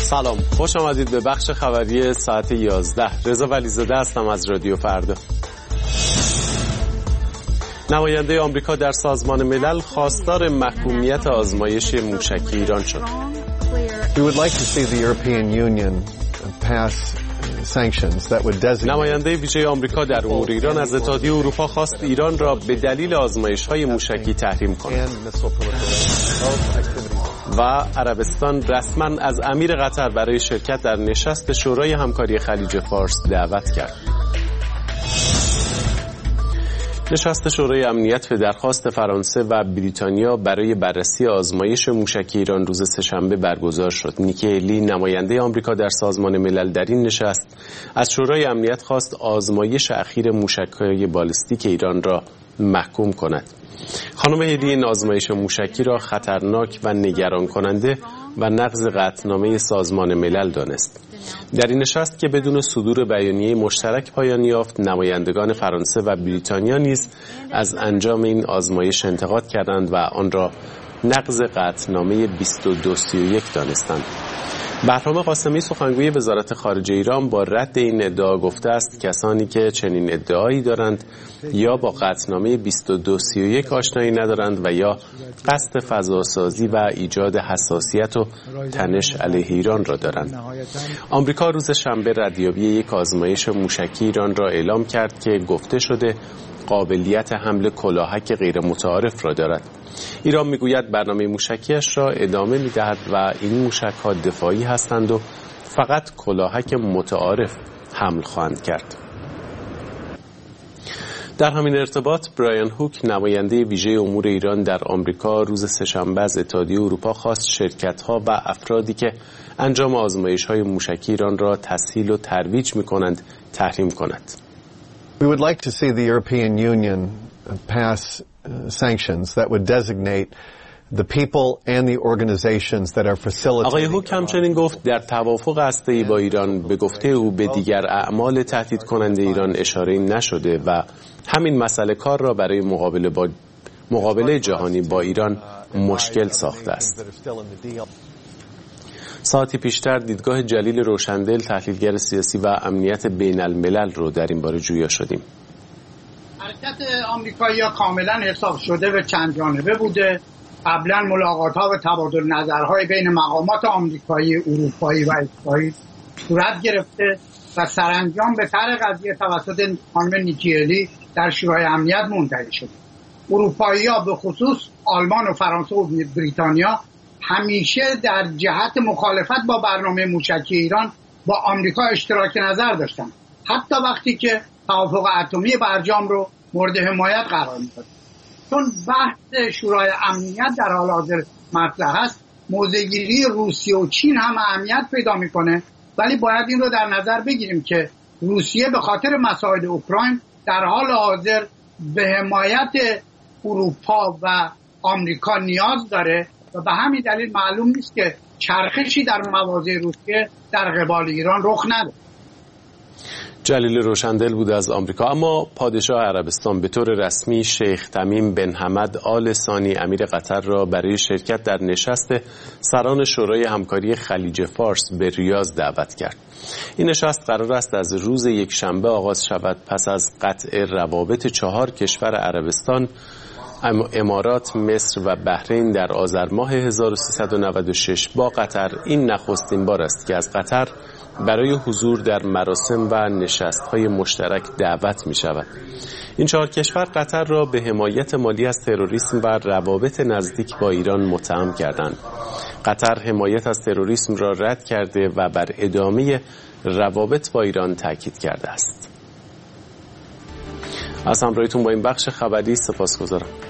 سلام، خوش آمدید به بخش خبری ساعت 11. رضا ولیزاده هستم از رادیو فردا. نماینده آمریکا در سازمان ملل خواستار محکومیت آزمایش موشکی ایران شد. We would like to see the European Union pass sanctions that would designate. نماینده ویژه آمریکا در امور ایران از اتحادیه اروپا خواست ایران را به دلیل آزمایش‌های موشکی تحریم کند. و عربستان رسما از امیر قطر برای شرکت در نشست شورای همکاری خلیج فارس دعوت کرد. نشست شورای امنیت به درخواست فرانسه و بریتانیا برای بررسی آزمایش موشکی ایران روز سه‌شنبه برگزار شد. نیکی هلی نماینده آمریکا در سازمان ملل در این نشست از شورای امنیت خواست آزمایش اخیر موشک‌های بالستیک ایران را محکوم کند. خانم هلی این آزمایش موشکی را خطرناک و نگران کننده و نقض قطعنامه سازمان ملل دانست. در این نشست که بدون صدور بیانیه مشترک پایان یافت، نمایندگان فرانسه و بریتانیا نیز از انجام این آزمایش انتقاد کردند و آن را نقض قطعنامه 2231 دانستند. بهرام قاسمی سخنگوی وزارت خارجه ایران با رد این ادعا گفته است کسانی که چنین ادعایی دارند یا با قطعنامه 2231 آشنایی ندارند و یا قصد فضاسازی و ایجاد حساسیت و تنش علیه ایران را دارند. آمریکا روز شنبه ردیابی یک آزمایش موشکی ایران را اعلام کرد که گفته شده قابلیت حمل کلاهک غیر متعارف را دارد. ایران میگوید برنامه موشکیش را ادامه میدهد و این موشک‌ها دفاعی هستند و فقط کلاهک متعارف حمل خواهند کرد. در همین ارتباط برایان هوک نماینده ویژه امور ایران در آمریکا روز سه‌شنبه از اتحادیه اروپا خواست شرکت‌ها و افرادی که انجام آزمایش‌های موشکی ایران را تسهیل و ترویج می‌کنند تحریم کند. We would like to see the European Union pass sanctions that would designate the people and the organizations that are facilitating. آقای هوک همچنین گفت در توافق هسته‌ای با ایران به گفته او به دیگر اعمال تهدید کننده ایران اشاره نشده و همین مسئله کار را برای مقابله جهانی با ایران مشکل ساخته است. ساعتی پیشتر دیدگاه جلیل روشندل تحلیلگر سیاسی و امنیت بین الملل رو در این باره جویا شدیم. حرکت آمریکایی‌ها کاملا حساب شده و چند جانبه بوده. قبلا ملاقات‌ها و تبادل نظرهای بین مقامات آمریکایی، اروپایی و اسرائیل صورت گرفته و سرانجام به طرح قضیه توسط خانم نیکی هلی در شورای امنیت منتهی شده. اروپایی‌ها به خصوص آلمان و فرانسه و بریتانیا همیشه در جهت مخالفت با برنامه موشکی ایران با آمریکا اشتراک نظر داشتند، حتی وقتی که توافق اتمی برجام رو مورد حمایت قرار میداد. چون بحث شورای امنیت در حال حاضر مطرح است، موضع‌گیری روسیه و چین هم اهمیت پیدا میکنه، ولی باید این رو در نظر بگیریم که روسیه به خاطر مسائل اوکراین در حال حاضر به حمایت اروپا و آمریکا نیاز داره و به همین دلیل معلوم نیست که چرخشی در مواضع روسیه در قبال ایران رخ نده. جلیل روشندل بود از آمریکا. اما پادشاه عربستان به طور رسمی شیخ تمیم بن حمد آل ثانی امیر قطر را برای شرکت در نشست سران شورای همکاری خلیج فارس به ریاض دعوت کرد. این نشست قرار است از روز یکشنبه آغاز شود پس از قطع روابط 4 کشور عربستان، امارات، مصر و بحرین در آذر ماه 1396 با قطر. این نخستین بار است که از قطر برای حضور در مراسم و نشست‌های مشترک دعوت می‌شود. این 4 کشور قطر را به حمایت مالی از تروریسم و روابط نزدیک با ایران متهم کردند. قطر حمایت از تروریسم را رد کرده و بر ادامه روابط با ایران تاکید کرده است. از همراهیتون با این بخش خبری سپاسگزارم.